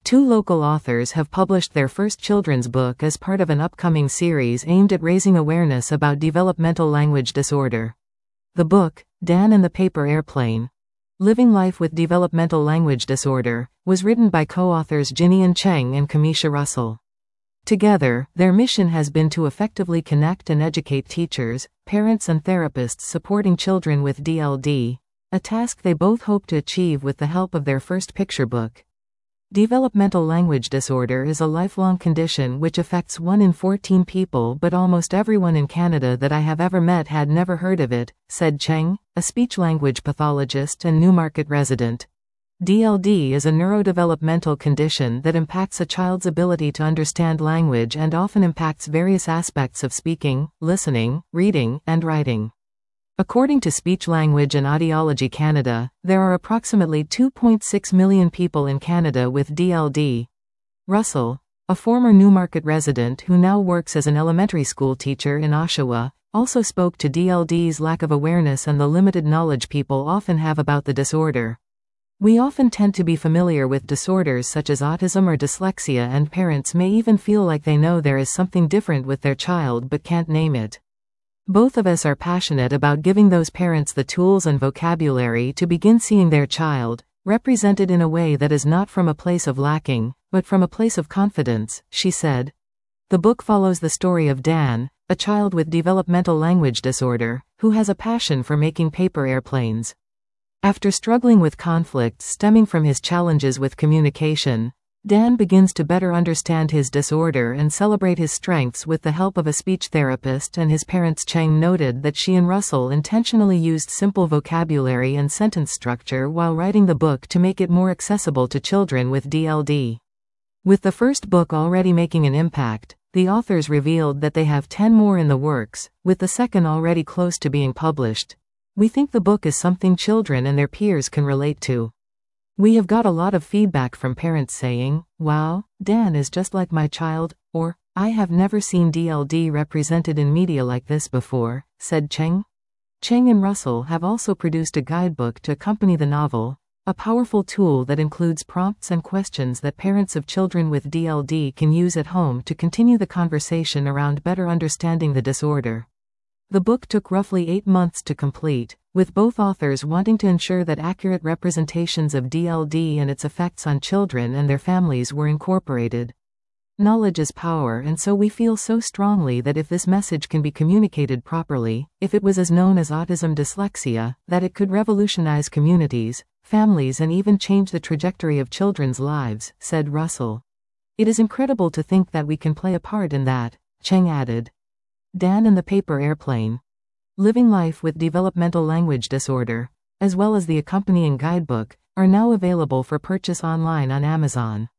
Two local authors have published their first children's book as part of an upcoming series aimed at raising awareness about developmental language disorder. The book, Dan and the Paper Airplane: Living Life with Developmental Language Disorder, was written by co-authors Jinian Cheng and Kamisha Russell. Together, their mission has been to effectively connect and educate teachers, parents and therapists supporting children with DLD, a task they both hope to achieve with the help of their first picture book. Developmental language disorder is a lifelong condition which affects 1 in 14 people, but almost everyone in Canada that I have ever met had never heard of it, said Cheng, a speech-language pathologist and Newmarket resident. DLD is a neurodevelopmental condition that impacts a child's ability to understand language and often impacts various aspects of speaking, listening, reading, and writing. According to Speech Language and Audiology Canada, there are approximately 2.6 million people in Canada with DLD. Russell, a former Newmarket resident who now works as an elementary school teacher in Oshawa, also spoke to DLD's lack of awareness and the limited knowledge people often have about the disorder. We often tend to be familiar with disorders such as autism or dyslexia, and parents may even feel like they know there is something different with their child but can't name it. Both of us are passionate about giving those parents the tools and vocabulary to begin seeing their child, represented in a way that is not from a place of lacking, but from a place of confidence, she said. The book follows the story of Dan, a child with developmental language disorder, who has a passion for making paper airplanes. After struggling with conflicts stemming from his challenges with communication, Dan begins to better understand his disorder and celebrate his strengths with the help of a speech therapist and his parents. Cheng noted that she and Russell intentionally used simple vocabulary and sentence structure while writing the book to make it more accessible to children with DLD. With the first book already making an impact, the authors revealed that they have 10 more in the works, with the second already close to being published. We think the book is something children and their peers can relate to. We have got a lot of feedback from parents saying, "Wow, Dan is just like my child," or, "I have never seen DLD represented in media like this before," said Cheng. Cheng and Russell have also produced a guidebook to accompany the novel, a powerful tool that includes prompts and questions that parents of children with DLD can use at home to continue the conversation around better understanding the disorder. The book took roughly 8 months to complete, with both authors wanting to ensure that accurate representations of DLD and its effects on children and their families were incorporated. Knowledge is power, and so we feel so strongly that if this message can be communicated properly, if it was as known as autism dyslexia, that it could revolutionize communities, families, and even change the trajectory of children's lives, said Russell. It is incredible to think that we can play a part in that, Cheng added. Dan and the Paper Airplane: Living Life with Developmental Language Disorder, as well as the accompanying guidebook, are now available for purchase online on Amazon.